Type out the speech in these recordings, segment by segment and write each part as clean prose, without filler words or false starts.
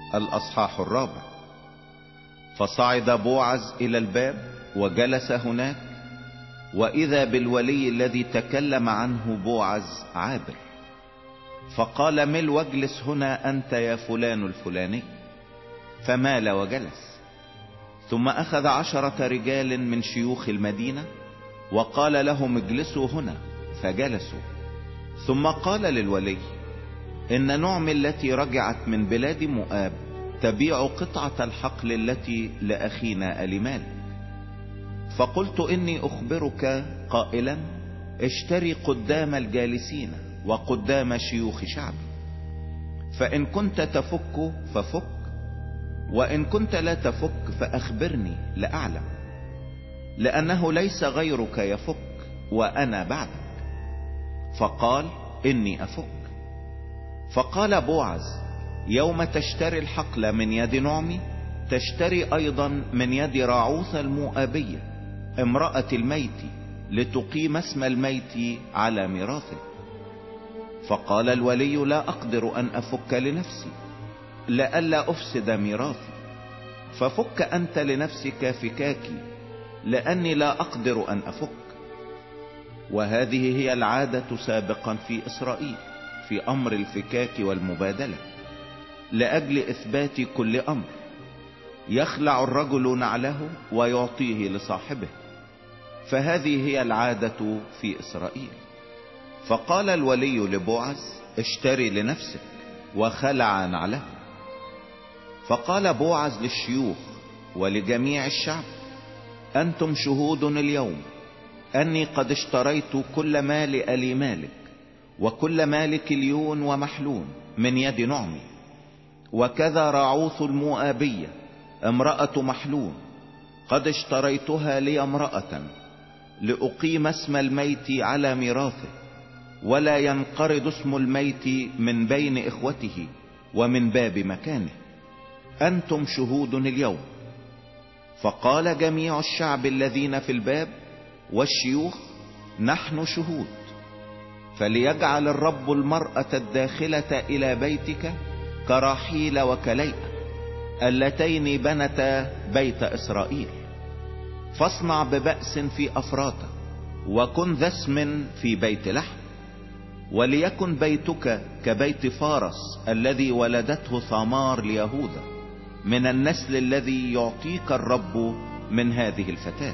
الأصحاح 4. فصعد بوعز إلى الباب وجلس هناك، وإذا بالولي الذي تكلم عنه بوعز عابر، فقال: مل واجلس هنا أنت يا فلان الفلاني. فمال وجلس. ثم أخذ 10 رجال من شيوخ المدينة وقال لهم: اجلسوا هنا، فجلسوا. ثم قال للولي: إن نعمي التي رجعت من بلاد مؤاب تبيع قطعة الحقل التي لأخينا أليمالك. فقلت: إني أخبرك قائلا: اشتري قدام الجالسين وقدام شيوخ شعبي، فإن كنت تفك ففك، وإن كنت لا تفك فأخبرني لأعلم، لأنه ليس غيرك يفك وأنا بعدك. فقال: إني أفك. فقال بوعز: يوم تشتري الحقل من يد نعمي تشتري أيضا من يد راعوث المؤابية امرأة الميت، لتقيم اسم الميت على ميراثه. فقال الولي: لا أقدر أن أفك لنفسي لئلا أفسد ميراثي، ففك أنت لنفسك فكاكي، لأني لا أقدر أن أفك. وهذه هي العادة سابقا في إسرائيل في أمر الفكاك والمبادلة، لأجل إثبات كل أمر يخلع الرجل نعله ويعطيه لصاحبه، فهذه هي العادة في إسرائيل. فقال الولي لبوعز: اشتري لنفسك، وخلع نعله. فقال بوعز للشيوخ ولجميع الشعب: أنتم شهود اليوم أني قد اشتريت كل مال أليمالك وكل مال كليون ومحلون من يد نعمي، وكذا راعوث المؤابية امرأة محلون قد اشتريتها لي امرأة لأقيم اسم الميت على ميراثه، ولا ينقرض اسم الميت من بين إخوته ومن باب مكانه. أنتم شهود اليوم. فقال جميع الشعب الذين في الباب والشيوخ: نحن شهود. فليجعل الرب المرأة الداخلة إلى بيتك كراحيل وكليئة اللتين بنتا بيت إسرائيل، فاصنع ببأس في أفراته، وكن ذا اسم في بيت لحم. وليكن بيتك كبيت فارس الذي ولدته ثمار ليهوذا، من النسل الذي يعطيك الرب من هذه الفتاة.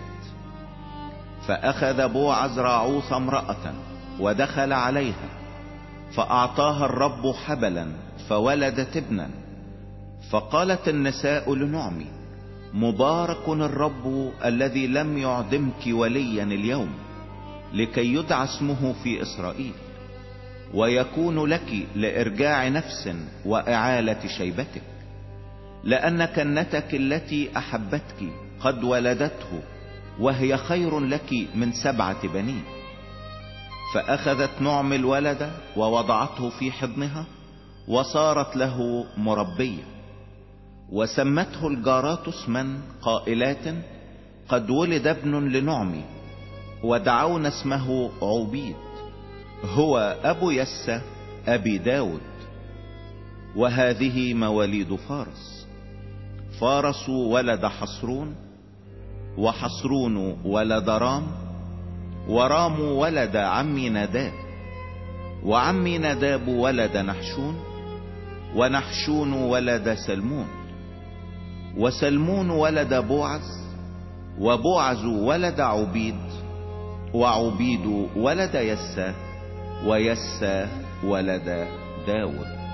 فأخذ بوعز راعوث امرأة ودخل عليها، فأعطاها الرب حبلا فولدت ابنا. فقالت النساء لنعمي: مبارك الرب الذي لم يعدمك وليا اليوم، لكي يدعى اسمه في إسرائيل، ويكون لك لإرجاع نفس وإعالة شيبتك، لأن كنتك التي أحبتك قد ولدته، وهي خير لك من 7 بنين. فأخذت نعمي الولد ووضعته في حضنها، وصارت له مربية، وسمته الجارات اسما قائلات: قد ولد ابن لنعمي، ودعون اسمه عبيد، هو أبو يسى أبي داود. وهذه مواليد فارس: فارس ولد حصرون، وحصرون ولد رام، ورام ولد عمي نداب، وعمي نداب ولد نحشون، ونحشون ولد سلمون، وسلمون ولد بوعز، وبوعز ولد عبيد، وعبيد ولد يسى، ويسى ولد داود.